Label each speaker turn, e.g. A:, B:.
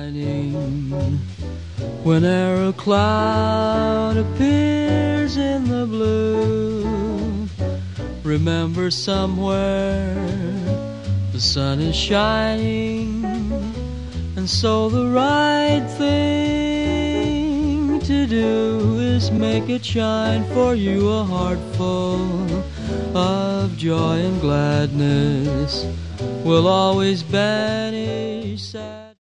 A: shining. Whene'er a cloud appears in the blue, remember somewhere the sun is shining. And so the right thing to do is make it shine for you, a heart full of joy and gladness will always banish sadness.